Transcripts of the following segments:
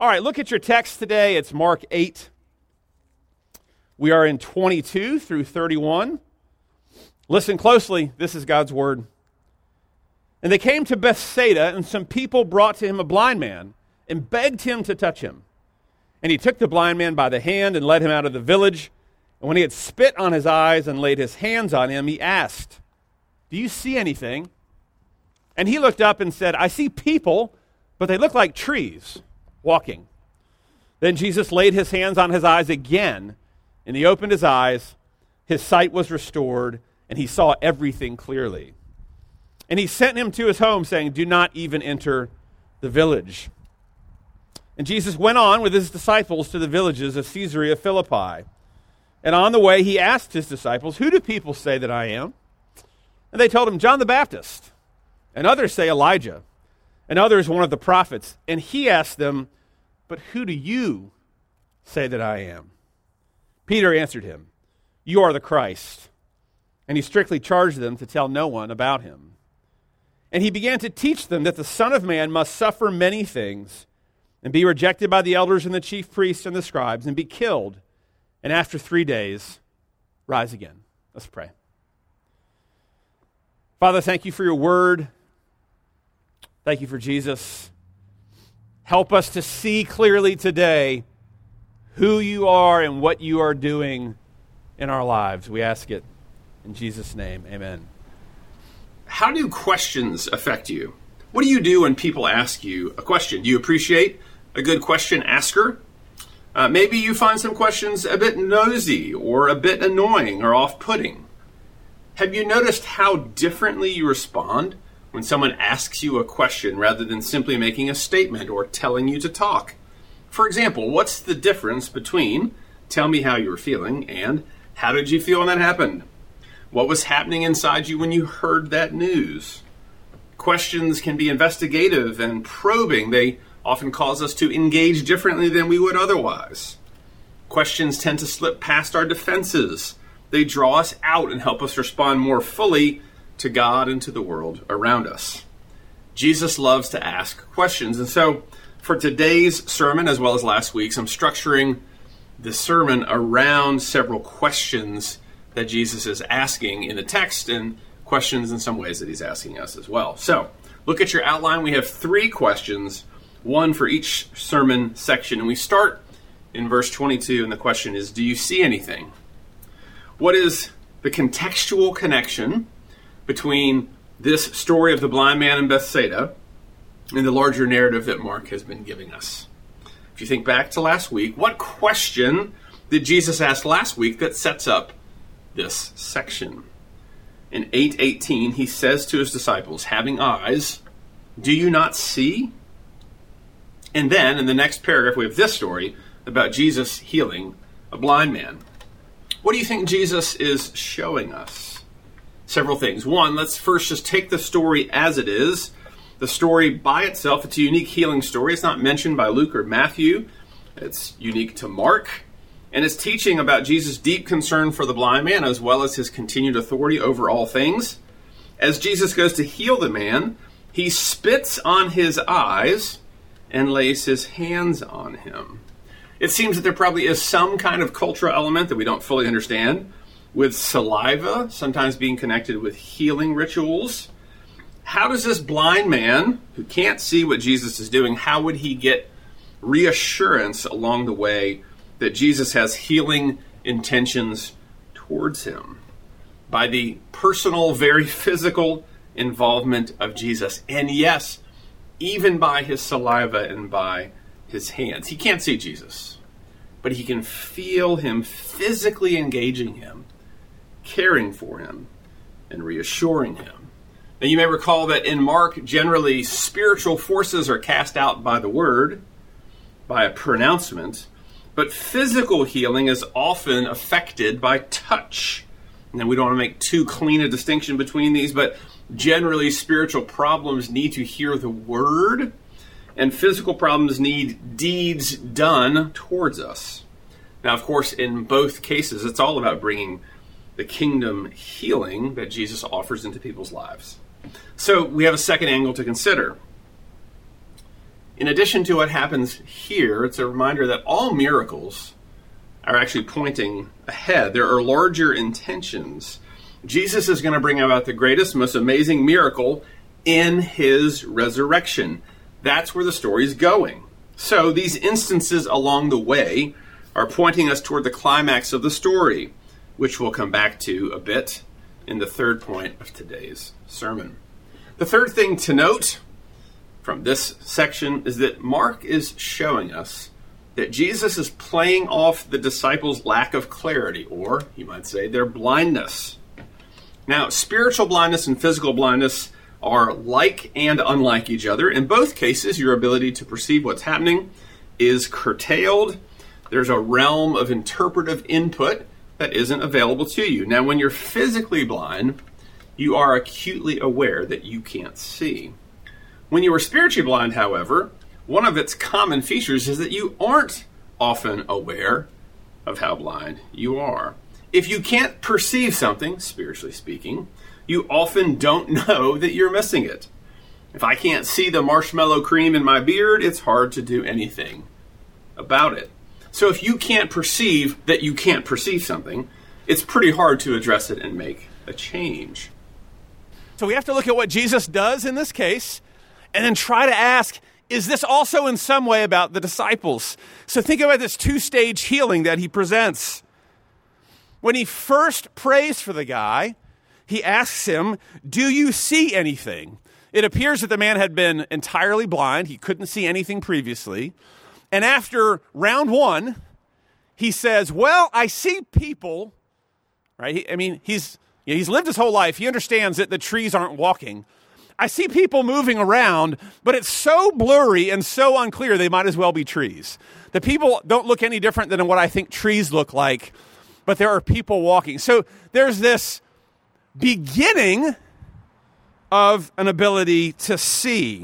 All right, look at your text today. It's Mark 8. We are in 22 through 31. Listen closely. This is God's word. And they came to Bethsaida, and some people brought to him a blind man and begged him to touch him. And he took the blind man by the hand and led him out of the village. And when he had spit on his eyes and laid his hands on him, he asked, "Do you see anything?" And he looked up and said, "I see people, but they look like trees walking." Then Jesus laid his hands on his eyes again, and he opened his eyes. His sight was restored, and he saw everything clearly. And he sent him to his home, saying, "Do not even enter the village." And Jesus went on with his disciples to the villages of Caesarea Philippi. And on the way, he asked his disciples, "Who do people say that I am?" And they told him, "John the Baptist. And others say Elijah. And others one of the prophets." And he asked them, "But who do you say that I am?" Peter answered him, "You are the Christ." And he strictly charged them to tell no one about him. And he began to teach them that the Son of Man must suffer many things and be rejected by the elders and the chief priests and the scribes and be killed, and after 3 days rise again. Let's pray. Father, thank you for your word. Thank you for Jesus. Help us to see clearly today who you are and what you are doing in our lives. We ask it in Jesus' name. Amen. How do questions affect you? What do you do when people ask you a question? Do you appreciate a good question asker? Maybe you find some questions a bit nosy or a bit annoying or off-putting. Have you noticed how differently you respond when someone asks you a question rather than simply making a statement or telling you to talk? For example, what's the difference between "tell me how you're feeling" and "how did you feel when that happened"? What was happening inside you when you heard that news? Questions can be investigative and probing. They often cause us to engage differently than we would otherwise. Questions tend to slip past our defenses. They draw us out and help us respond more fully to God and to the world around us. Jesus loves to ask questions. And so for today's sermon, as well as last week's, I'm structuring the sermon around several questions that Jesus is asking in the text and questions in some ways that he's asking us as well. So look at your outline. We have 3 questions, one for each sermon section. And we start in verse 22, and the question is, do you see anything? What is the contextual connection between this story of the blind man in Bethsaida and the larger narrative that Mark has been giving us? If you think back to last week, what question did Jesus ask last week that sets up this section? In 8:18, he says to his disciples, "Having eyes, do you not see?" And then in the next paragraph, we have this story about Jesus healing a blind man. What do you think Jesus is showing us? Several things. One, let's first just take the story as it is. The story by itself, it's a unique healing story. It's not mentioned by Luke or Matthew. It's unique to Mark. And it's teaching about Jesus' deep concern for the blind man as well as his continued authority over all things. As Jesus goes to heal the man, he spits on his eyes and lays his hands on him. It seems that there probably is some kind of cultural element that we don't fully understand, with saliva sometimes being connected with healing rituals. How does this blind man, who can't see what Jesus is doing, how would he get reassurance along the way that Jesus has healing intentions towards him? By the personal, very physical involvement of Jesus. And yes, even by his saliva and by his hands. He can't see Jesus, but he can feel him physically engaging him, caring for him, and reassuring him. Now you may recall that in Mark, generally spiritual forces are cast out by the word, by a pronouncement, but physical healing is often affected by touch. And we don't want to make too clean a distinction between these, but generally spiritual problems need to hear the word, and physical problems need deeds done towards us. Now, of course, in both cases, it's all about bringing the kingdom healing that Jesus offers into people's lives. So we have a second angle to consider. In addition to what happens here, it's a reminder that all miracles are actually pointing ahead. There are larger intentions. Jesus is going to bring about the greatest, most amazing miracle in his resurrection. That's where the story's going. So these instances along the way are pointing us toward the climax of the story, which we'll come back to a bit in the third point of today's sermon. The third thing to note from this section is that Mark is showing us that Jesus is playing off the disciples' lack of clarity, or you might say their blindness. Now, spiritual blindness and physical blindness are like and unlike each other. In both cases, your ability to perceive what's happening is curtailed. There's a realm of interpretive input that isn't available to you. Now, when you're physically blind, you are acutely aware that you can't see. When you are spiritually blind, however, one of its common features is that you aren't often aware of how blind you are. If you can't perceive something, spiritually speaking, you often don't know that you're missing it. If I can't see the marshmallow cream in my beard, it's hard to do anything about it. So if you can't perceive that you can't perceive something, it's pretty hard to address it and make a change. So we have to look at what Jesus does in this case and then try to ask, is this also in some way about the disciples? So think about this two-stage healing that he presents. When he first prays for the guy, he asks him, do you see anything? It appears that the man had been entirely blind. He couldn't see anything previously. And after round one, he says, well, I see people, right? He's lived his whole life. He understands that the trees aren't walking. I see people moving around, but it's so blurry and so unclear they might as well be trees. The people don't look any different than what I think trees look like, but there are people walking. So there's this beginning of an ability to see.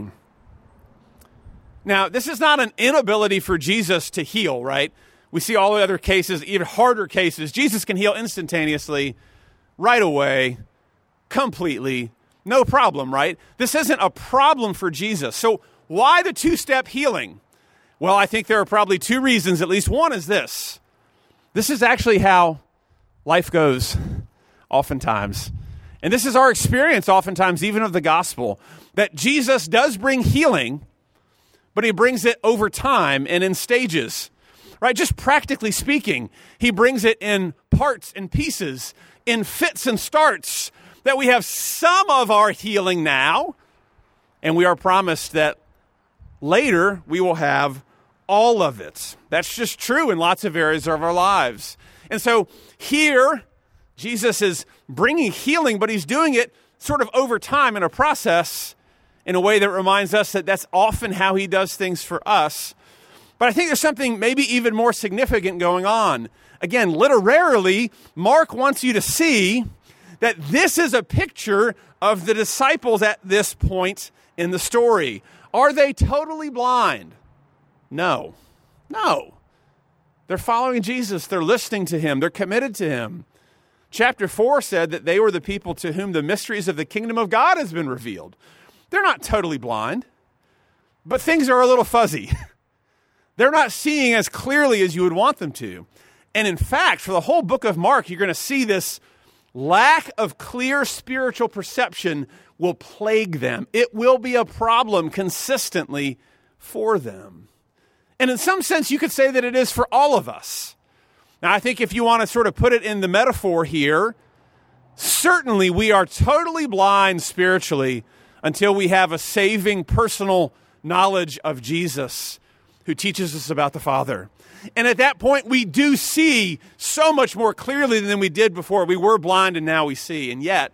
Now, this is not an inability for Jesus to heal, right? We see all the other cases, even harder cases. Jesus can heal instantaneously, right away, completely, no problem, right? This isn't a problem for Jesus. So why the two-step healing? Well, I think there are probably two reasons. At least one is this. This is actually how life goes oftentimes. And this is our experience oftentimes, even of the gospel, that Jesus does bring healing, but he brings it over time and in stages, right? Just practically speaking, he brings it in parts and pieces, in fits and starts, that we have some of our healing now, and we are promised that later we will have all of it. That's just true in lots of areas of our lives. And so here, Jesus is bringing healing, but he's doing it sort of over time in a process in a way that reminds us that that's often how he does things for us. But I think there's something maybe even more significant going on. Again, literarily, Mark wants you to see that this is a picture of the disciples at this point in the story. Are they totally blind? No. They're following Jesus. They're listening to him. They're committed to him. Chapter 4 said that they were the people to whom the mysteries of the kingdom of God has been revealed. They're not totally blind, but things are a little fuzzy. They're not seeing as clearly as you would want them to. And in fact, for the whole book of Mark, you're going to see this lack of clear spiritual perception will plague them. It will be a problem consistently for them. And in some sense, you could say that it is for all of us. Now, I think if you want to sort of put it in the metaphor here, certainly we are totally blind spiritually until we have a saving personal knowledge of Jesus who teaches us about the Father. And at that point, we do see so much more clearly than we did before. We were blind and now we see. And yet,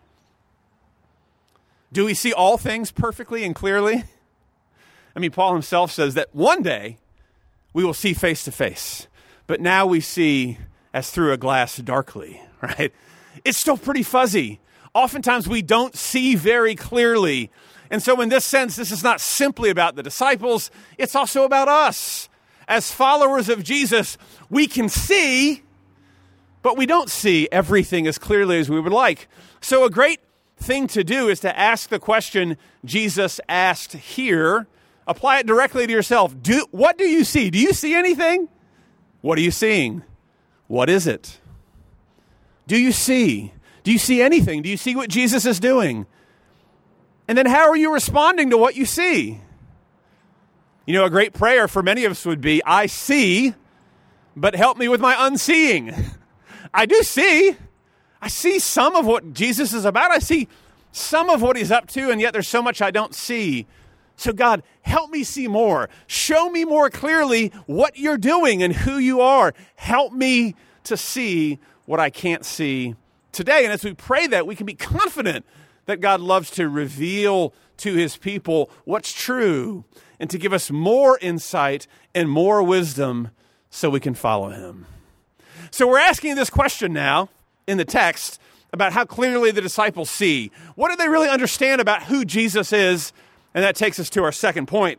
do we see all things perfectly and clearly? I mean, Paul himself says that one day we will see face to face, but now we see as through a glass darkly, right? It's still pretty fuzzy. Oftentimes we don't see very clearly. And so in this sense, this is not simply about the disciples, it's also about us. As followers of Jesus, we can see, but we don't see everything as clearly as we would like. So a great thing to do is to ask the question Jesus asked here Apply it directly to yourself. What do you see? Do you see anything? What are you seeing? What is it? Do you see? Do you see anything? Do you see what Jesus is doing? And then how are you responding to what you see? You know, a great prayer for many of us would be, I see, but help me with my unseeing. I do see. I see some of what Jesus is about. I see some of what he's up to, and yet there's so much I don't see. So God, help me see more. Show me more clearly what you're doing and who you are. Help me to see what I can't see today. And as we pray that, we can be confident that God loves to reveal to his people what's true and to give us more insight and more wisdom so we can follow him. So we're asking this question now in the text about how clearly the disciples see. What do they really understand about who Jesus is? And that takes us to our second point.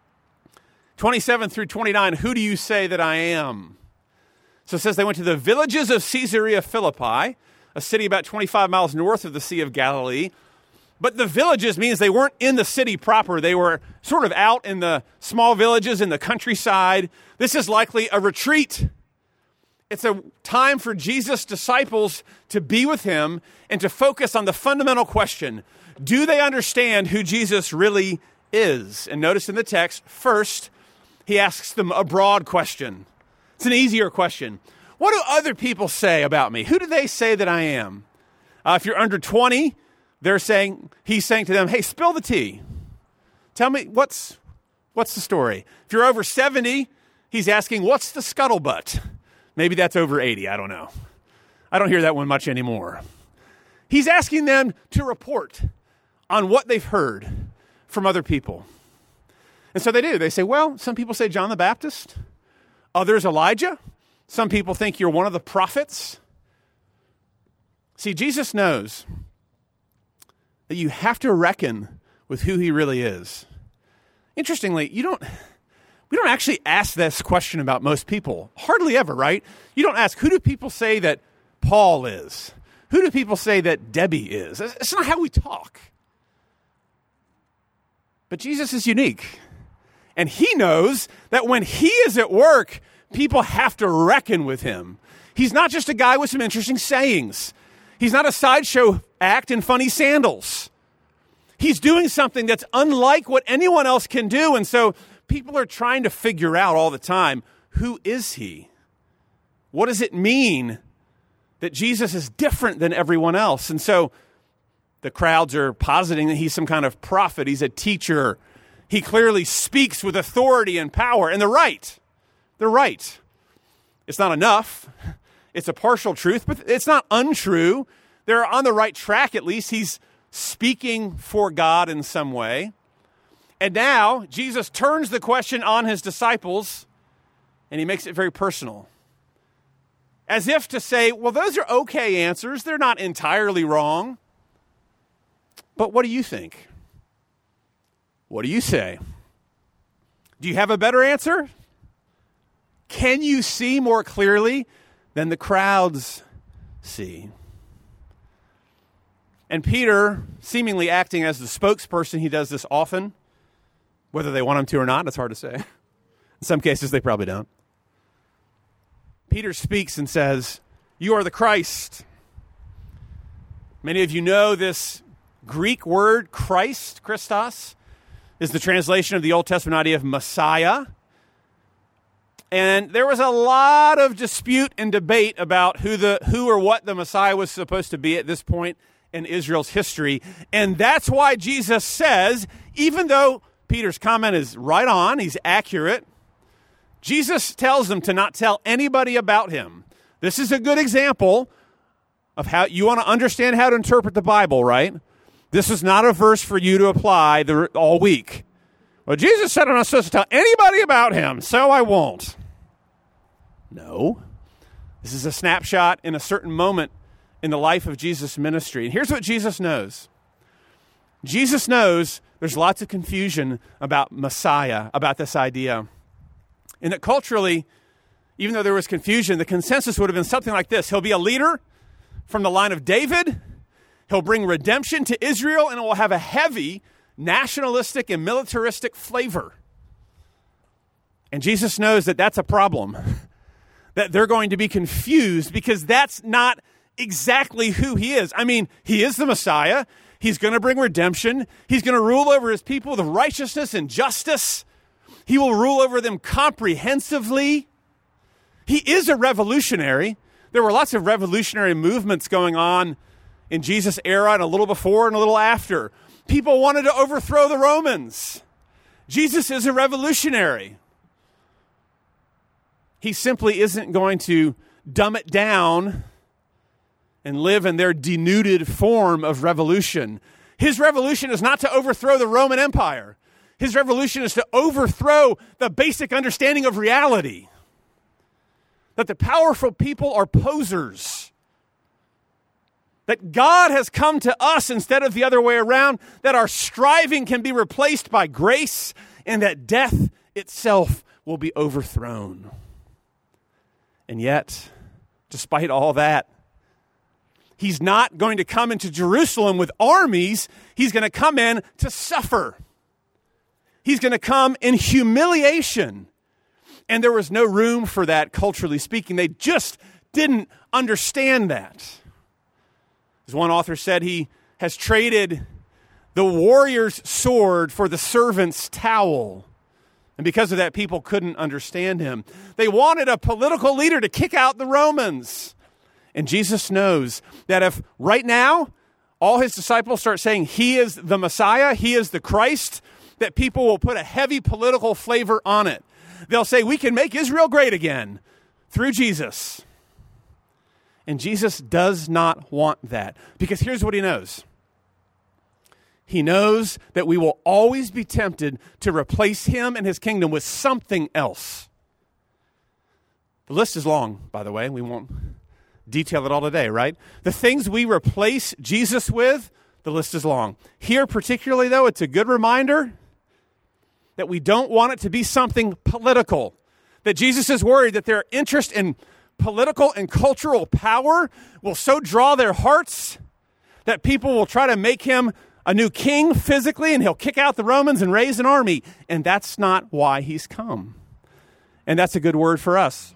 27 through 29, who do you say that I am? So it says they went to the villages of Caesarea Philippi, a city about 25 miles north of the Sea of Galilee. But the villages means they weren't in the city proper. They were sort of out in the small villages in the countryside. This is likely a retreat. It's a time for Jesus' disciples to be with him and to focus on the fundamental question, do they understand who Jesus really is? And notice in the text, first, he asks them a broad question. It's an easier question. What do other people say about me? Who do they say that I am? If you're under 20, he's saying to them, hey, spill the tea. Tell me, what's the story? If you're over 70, he's asking, what's the scuttlebutt? Maybe that's over 80, I don't know. I don't hear that one much anymore. He's asking them to report on what they've heard from other people. And so they do. They say, well, some people say John the Baptist. Others, Elijah. Some people think you're one of the prophets. See, Jesus knows that you have to reckon with who he really is. Interestingly, we don't actually ask this question about most people. Hardly ever, right? You don't ask, who do people say that Paul is? Who do people say that Debbie is? It's not how we talk. But Jesus is unique. And he knows that when he is at work, people have to reckon with him. He's not just a guy with some interesting sayings. He's not a sideshow act in funny sandals. He's doing something that's unlike what anyone else can do. And so people are trying to figure out all the time, who is he? What does it mean that Jesus is different than everyone else? And so the crowds are positing that he's some kind of prophet. He's a teacher. He clearly speaks with authority and power. And they're right. They're right. It's not enough. It's a partial truth, but it's not untrue. They're on the right track, at least. He's speaking for God in some way. And now Jesus turns the question on his disciples, and he makes it very personal. As if to say, well, those are okay answers. They're not entirely wrong. But what do you think? What do you say? Do you have a better answer? Can you see more clearly than the crowds see? And Peter, seemingly acting as the spokesperson, he does this often. Whether they want him to or not, it's hard to say. In some cases, they probably don't. Peter speaks and says, you are the Christ. Many of you know this Greek word, Christ, Christos, is the translation of the Old Testament idea of Messiah. And there was a lot of dispute and debate about who or what the Messiah was supposed to be at this point in Israel's history. And that's why Jesus says, even though Peter's comment is right on, he's accurate, Jesus tells them to not tell anybody about him. This is a good example of how you want to understand how to interpret the Bible, right? This is not a verse for you to apply all week. Well, Jesus said I'm not supposed to tell anybody about him, so I won't. No. This is a snapshot in a certain moment in the life of Jesus' ministry. And here's what Jesus knows. Jesus knows there's lots of confusion about Messiah, about this idea. And that culturally, even though there was confusion, the consensus would have been something like this. He'll be a leader from the line of David. He'll bring redemption to Israel, and it will have a heavy nationalistic and militaristic flavor. And Jesus knows that that's a problem, that they're going to be confused because that's not exactly who he is. I mean, he is the Messiah. He's going to bring redemption. He's going to rule over his people with righteousness and justice. He will rule over them comprehensively. He is a revolutionary. There were lots of revolutionary movements going on in Jesus' era and a little before and a little after. People wanted to overthrow the Romans. Jesus is a revolutionary. He simply isn't going to dumb it down and live in their denuded form of revolution. His revolution is not to overthrow the Roman Empire. His revolution is to overthrow the basic understanding of reality. That the powerful people are posers. That God has come to us instead of the other way around. That our striving can be replaced by grace. And that death itself will be overthrown. And yet, despite all that, he's not going to come into Jerusalem with armies. He's going to come in to suffer. He's going to come in humiliation. And there was no room for that, culturally speaking. They just didn't understand that. As one author said, he has traded the warrior's sword for the servant's towel. And because of that, people couldn't understand him. They wanted a political leader to kick out the Romans. And Jesus knows that if right now all his disciples start saying he is the Messiah, he is the Christ, that people will put a heavy political flavor on it. They'll say, we can make Israel great again through Jesus. And Jesus does not want that. Because here's what he knows. He knows that we will always be tempted to replace him and his kingdom with something else. The list is long, by the way. We won't detail it all today, right? The things we replace Jesus with, the list is long. Here particularly, though, it's a good reminder that we don't want it to be something political. That Jesus is worried that their interest in political and cultural power will so draw their hearts that people will try to make him a new king physically, and he'll kick out the Romans and raise an army. And that's not why he's come. And that's a good word for us.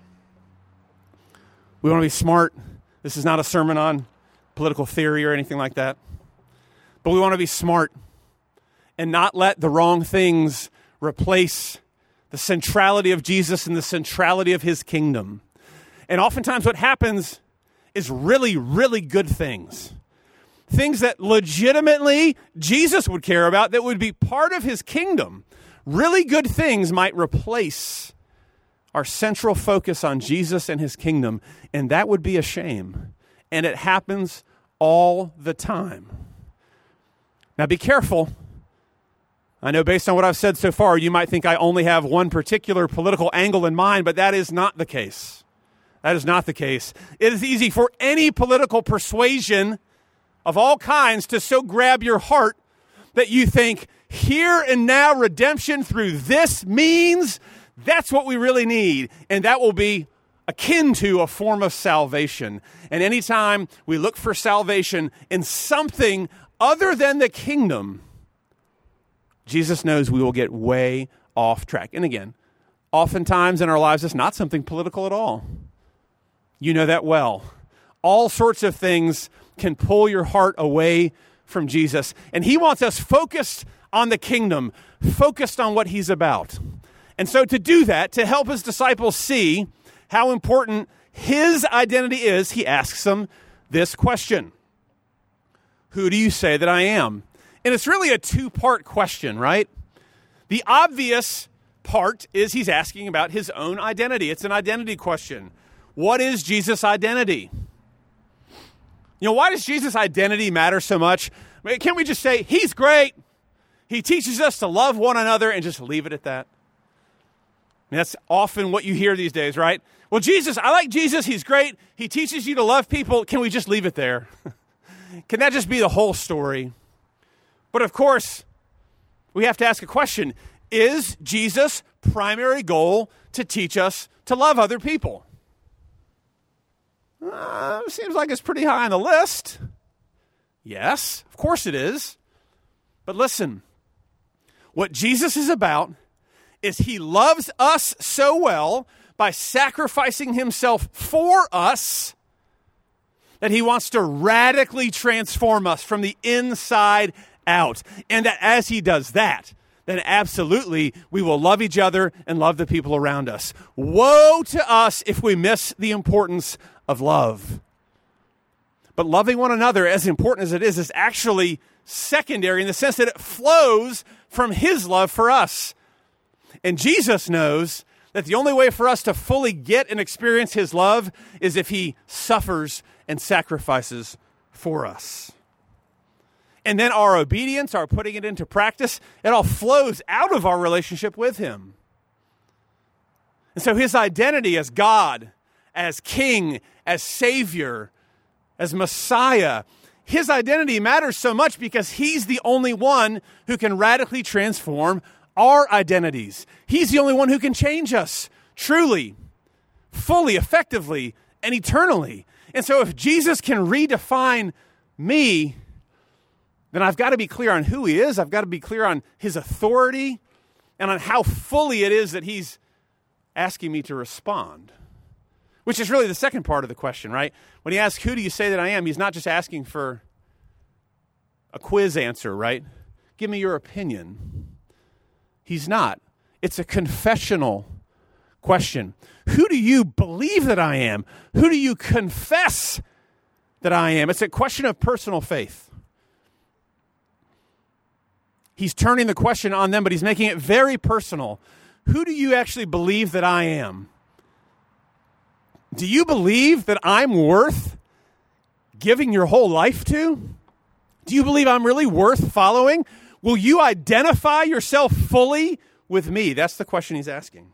We want to be smart. This is not a sermon on political theory or anything like that. But we want to be smart and not let the wrong things replace the centrality of Jesus and the centrality of his kingdom. And oftentimes what happens is really, really good things. Things that legitimately Jesus would care about, that would be part of his kingdom. Really good things might replace our central focus on Jesus and his kingdom, and that would be a shame. And it happens all the time. Now be careful. I know based on what I've said so far, you might think I only have one particular political angle in mind, but that is not the case. That is not the case. It is easy for any political persuasion of all kinds to so grab your heart that you think here and now redemption through this means that's what we really need. And that will be akin to a form of salvation. And anytime we look for salvation in something other than the kingdom, Jesus knows we will get way off track. And again, oftentimes in our lives, it's not something political at all. You know that well. All sorts of things can pull your heart away from Jesus. And he wants us focused on the kingdom, focused on what he's about. And so to do that, to help his disciples see how important his identity is, he asks them this question. Who do you say that I am? And it's really a two-part question, right? The obvious part is he's asking about his own identity. It's an identity question. What is Jesus' identity? You know, why does Jesus' identity matter so much? I mean, can't we just say, he's great. He teaches us to love one another and just leave it at that? I mean, that's often what you hear these days, right? Well, Jesus, I like Jesus. He's great. He teaches you to love people. Can we just leave it there? Can that just be the whole story? But of course, we have to ask a question. Is Jesus' primary goal to teach us to love other people? Seems like it's pretty high on the list. Yes, of course it is. But listen, What Jesus is about is he loves us so well by sacrificing himself for us that he wants to radically transform us from the inside out. And that as he does that, then absolutely we will love each other and love the people around us. Woe to us if we miss the importance of love. But loving one another, as important as it is actually secondary in the sense that it flows from his love for us. And Jesus knows that the only way for us to fully get and experience his love is if he suffers and sacrifices for us. And then our obedience, our putting it into practice, it all flows out of our relationship with him. And so his identity as God, as King, as Savior, as Messiah, his identity matters so much because he's the only one who can radically transform our identities. He's the only one who can change us truly, fully, effectively, and eternally. And so if Jesus can redefine me, then I've got to be clear on who he is. I've got to be clear on his authority and on how fully it is that he's asking me to respond. Which is really the second part of the question, right? When he asks, who do you say that I am? He's not just asking for a quiz answer, right? Give me your opinion. He's not. It's a confessional question. Who do you believe that I am? Who do you confess that I am? It's a question of personal faith. He's turning the question on them, but he's making it very personal. Who do you actually believe that I am? Do you believe that I'm worth giving your whole life to? Do you believe I'm really worth following? Will you identify yourself fully with me? That's the question he's asking.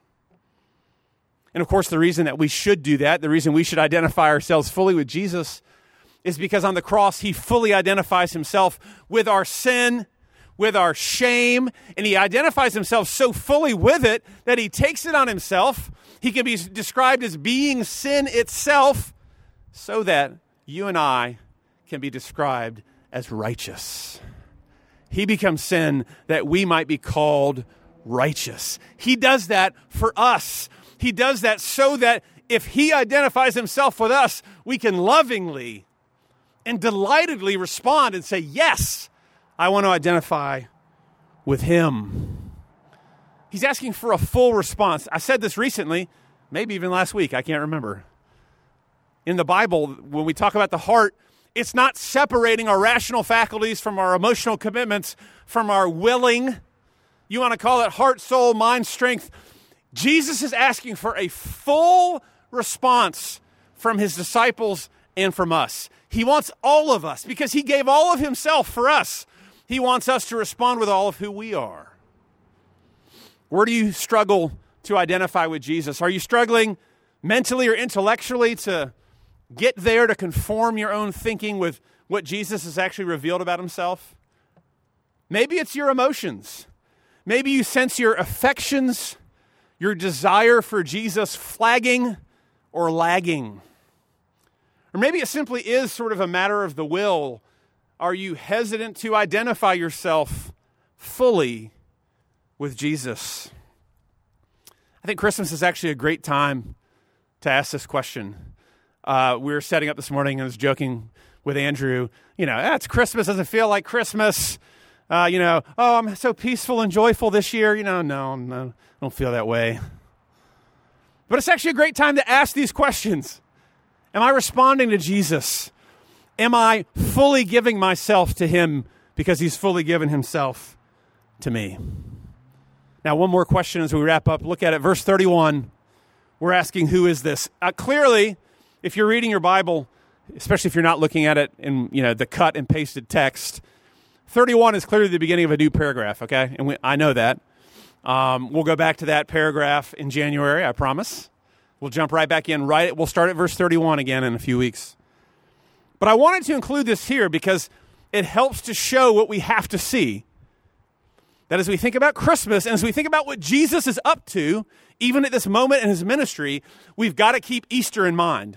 And of course, the reason that we should do that, the reason we should identify ourselves fully with Jesus is because on the cross, he fully identifies himself with our sin, with our shame, and he identifies himself so fully with it that he takes it on himself. He can be described as being sin itself so that you and I can be described as righteous. He becomes sin that we might be called righteous. He does that for us. He does that so that if he identifies himself with us, we can lovingly and delightedly respond and say, yes, I want to identify with him. He's asking for a full response. I said this recently, maybe even last week, I can't remember. In the Bible, when we talk about the heart, it's not separating our rational faculties from our emotional commitments, from our willing. You want to call it heart, soul, mind, strength. Jesus is asking for a full response from his disciples and from us. He wants all of us because he gave all of himself for us. He wants us to respond with all of who we are. Where do you struggle to identify with Jesus? Are you struggling mentally or intellectually to get there, to conform your own thinking with what Jesus has actually revealed about himself? Maybe it's your emotions. Maybe you sense your affections, your desire for Jesus flagging or lagging. Or maybe it simply is sort of a matter of the will. Are you hesitant to identify yourself fully with Jesus? I think Christmas is actually a great time to ask this question. We were setting up this morning and I was joking with Andrew, it's Christmas, doesn't feel like Christmas. I'm so peaceful and joyful this year. No, I don't feel that way. But it's actually a great time to ask these questions. Am I responding to Jesus? Am I fully giving myself to him because he's fully given himself to me? Now, one more question as we wrap up. Look at it. Verse 31. We're asking, who is this? Clearly, if you're reading your Bible, especially if you're not looking at it in the cut and pasted text, 31 is clearly the beginning of a new paragraph, okay? And I know that. We'll go back to that paragraph in January, I promise. We'll jump right back in. We'll start at verse 31 again in a few weeks. But I wanted to include this here because it helps to show what we have to see. That as we think about Christmas and as we think about what Jesus is up to, even at this moment in his ministry, we've got to keep Easter in mind.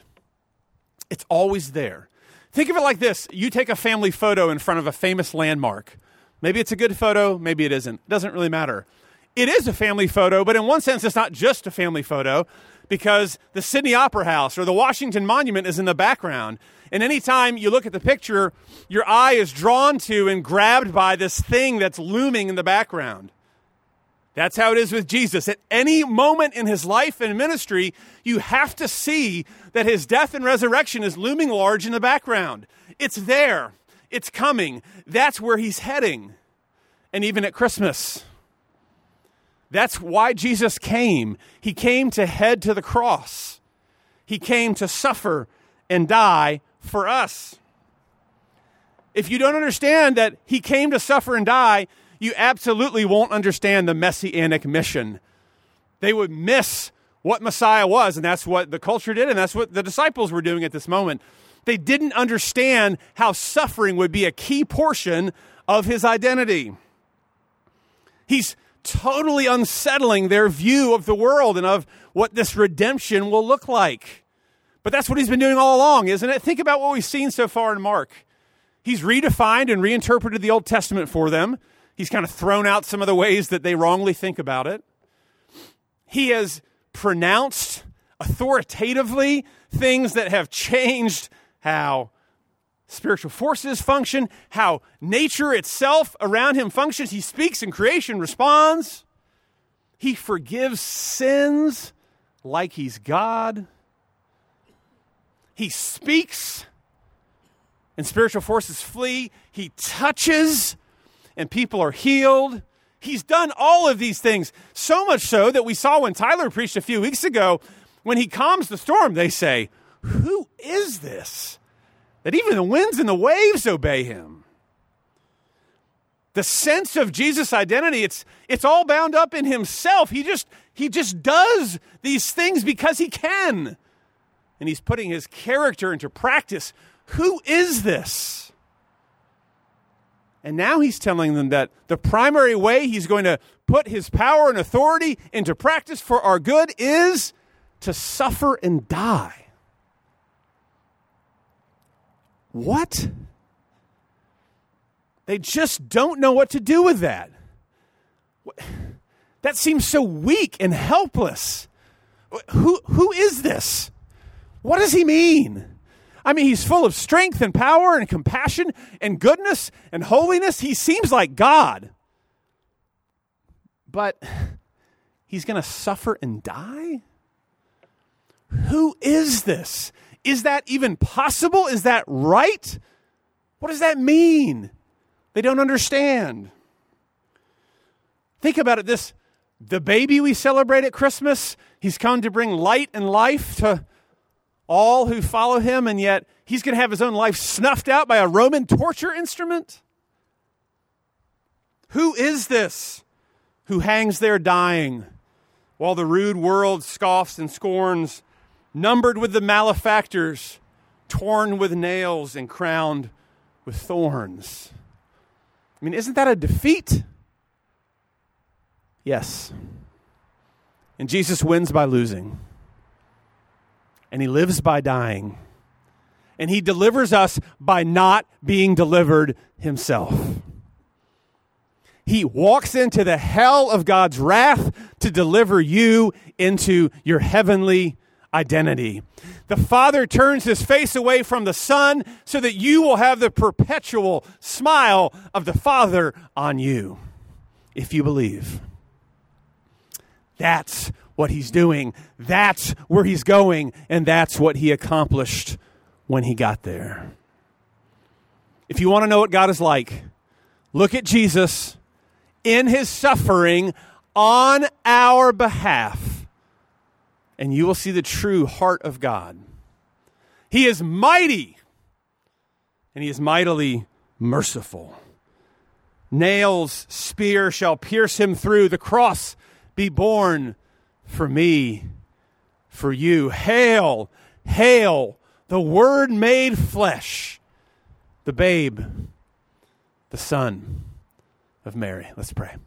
It's always there. Think of it like this. You take a family photo in front of a famous landmark, Maybe it's a good photo, maybe it isn't. It doesn't really matter. It is a family photo, but in one sense, it's not just a family photo because the Sydney Opera House or the Washington Monument is in the background. And anytime you look at the picture, your eye is drawn to and grabbed by this thing that's looming in the background. That's how it is with Jesus. At any moment in his life and ministry, you have to see that his death and resurrection is looming large in the background. It's there. It's coming. That's where he's heading. And even at Christmas, that's why Jesus came. He came to head to the cross. He came to suffer and die for us. If you don't understand that he came to suffer and die, you absolutely won't understand the messianic mission. They would miss what Messiah was, and that's what the culture did, and that's what the disciples were doing at this moment. They didn't understand how suffering would be a key portion of his identity. He's totally unsettling their view of the world and of what this redemption will look like. But that's what he's been doing all along, isn't it? Think about what we've seen so far in Mark. He's redefined and reinterpreted the Old Testament for them. He's kind of thrown out some of the ways that they wrongly think about it. He has pronounced authoritatively things that have changed how spiritual forces function, how nature itself around him functions. He speaks and creation responds. He forgives sins like he's God. He speaks and spiritual forces flee. He touches and people are healed. He's done all of these things, so much so that we saw when Tyler preached a few weeks ago, when he calms the storm, they say, "Who is this? That even the winds and the waves obey him." The sense of Jesus' identity, it's all bound up in himself. He just does these things because he can. And he's putting his character into practice. Who is this? And now he's telling them that the primary way he's going to put his power and authority into practice for our good is to suffer and die. What? They just don't know what to do with that. That seems so weak and helpless. Who is this? What does he mean? I mean, he's full of strength and power and compassion and goodness and holiness. He seems like God. But he's going to suffer and die? Who is this? Is that even possible? Is that right? What does that mean? They don't understand. Think about it. The baby we celebrate at Christmas, he's come to bring light and life to all who follow him, and yet he's going to have his own life snuffed out by a Roman torture instrument? Who is this who hangs there dying while the rude world scoffs and scorns, numbered with the malefactors, torn with nails and crowned with thorns? I mean, isn't that a defeat? Yes. And Jesus wins by losing. And he lives by dying. And he delivers us by not being delivered himself. He walks into the hell of God's wrath to deliver you into your heavenly identity. The Father turns his face away from the Son so that you will have the perpetual smile of the Father on you, if you believe. That's what he's doing. That's where he's going, and that's what he accomplished when he got there. If you want to know what God is like, look at Jesus in his suffering on our behalf, and you will see the true heart of God. He is mighty, and he is mightily merciful. Nails, spear shall pierce him through. The cross be borne for me, for you. Hail, hail, the Word made flesh, the babe, the Son of Mary. Let's pray.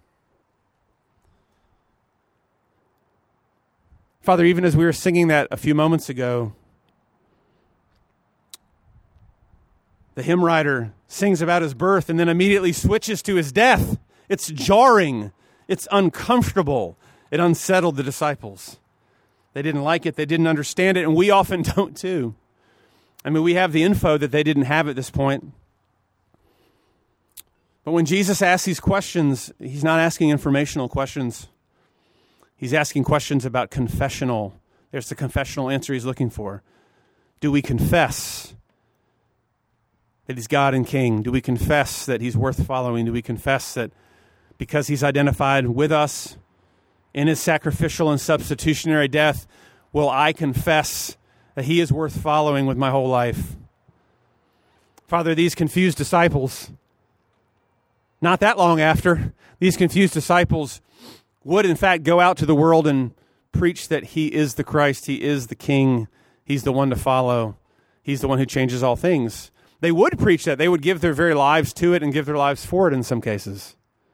Father, even as we were singing that a few moments ago, The hymn writer sings about his birth and then immediately switches to his death. It's jarring. It's uncomfortable. It unsettled the disciples. They didn't like it. They didn't understand it. And we often don't too. I mean, we have the info that they didn't have at this point. But when Jesus asks these questions, he's not asking informational questions. He's asking questions about confessional. There's the confessional answer he's looking for. Do we confess that he's God and King? Do we confess that he's worth following? Do we confess that because he's identified with us in his sacrificial and substitutionary death, will I confess that he is worth following with my whole life? Father, these confused disciples, not that long after, these confused disciples would in fact go out to the world and preach that he is the Christ, he is the King, he's the one to follow, he's the one who changes all things. They would preach that. They would give their very lives to it and give their lives for it in some cases.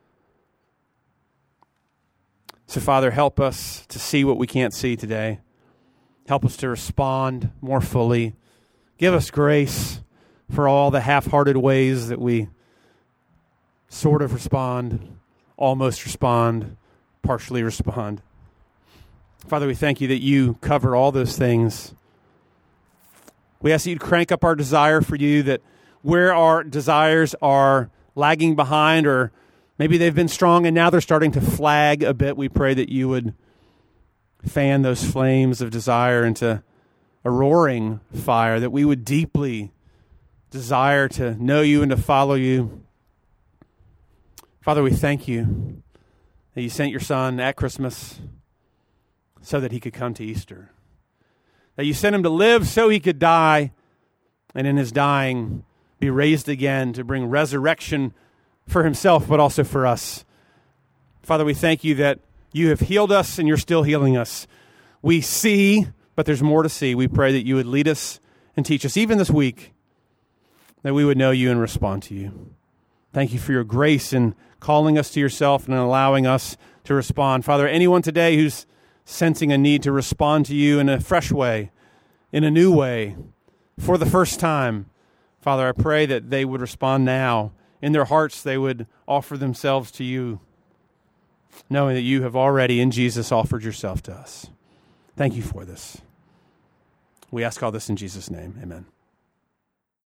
So, Father, help us to see what we can't see today. Help us to respond more fully. Give us grace for all the half-hearted ways that we sort of respond, almost respond, partially respond. Father, we thank you that you cover all those things. We ask that you'd crank up our desire for you, that where our desires are lagging behind, or maybe they've been strong and now they're starting to flag a bit, we pray that you would fan those flames of desire into a roaring fire, that we would deeply desire to know you and to follow you. Father, we thank you that you sent your Son at Christmas so that he could come to Easter. That you sent him to live so he could die, and in his dying be raised again to bring resurrection for himself, but also for us. Father, we thank you that you have healed us and you're still healing us. We see, but there's more to see. We pray that you would lead us and teach us, even this week, that we would know you and respond to you. Thank you for your grace in calling us to yourself and allowing us to respond. Father, anyone today who's sensing a need to respond to you in a fresh way, in a new way, for the first time, Father, I pray that they would respond now. In their hearts, they would offer themselves to you, knowing that you have already, in Jesus, offered yourself to us. Thank you for this. We ask all this in Jesus' name. Amen.